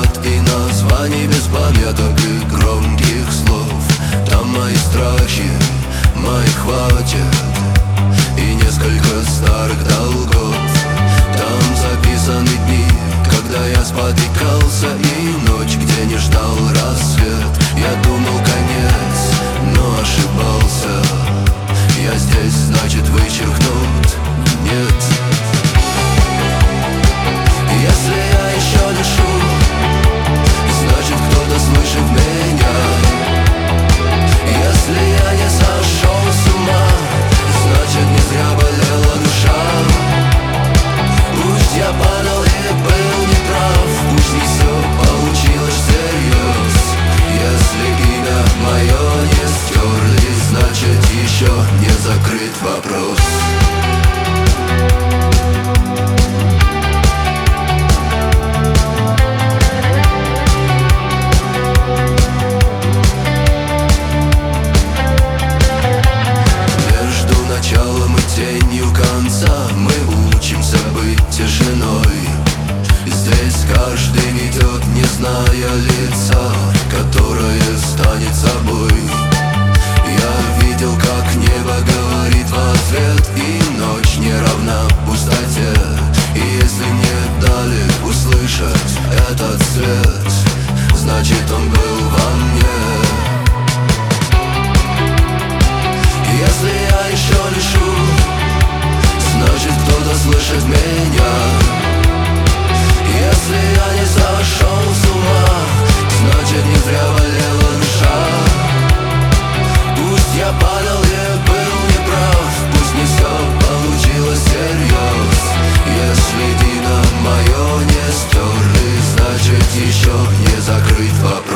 ад и названий без пометок и громких слов. Там мои страхи, мои хватит, и несколько старых долгов. Там записаны дни, когда я спотыкался, и ночь, где не ждал рассвет. Я думал конец, но ошибался. Я здесь, значит, вычеркнут нет. Если я еще дышу, значит, кто-то слышит меня. Если я не сошел с ума, значит, не зря болела душа. Пусть я падал и был неправ, пусть не все получилось всерьез. Если имя мое не стерли, значит, еще не закрыт вопрос. Началом и тенью конца мы учимся быть тишиной. Здесь каждый идет, не зная лица, которое станет собой. Я видел, как небо говорит в ответ, и ночь не равна пустоте. И если мне дали услышать этот свет, значит, он был во мне. Если я еще дышу, значит, кто-то слышит меня. Если я не сошел с ума, значит, не зря болела душа. Пусть я падал и был неправ, пусть не все получилось всерьез. Если имя мое не стерли, значит, еще не закрыт вопрос.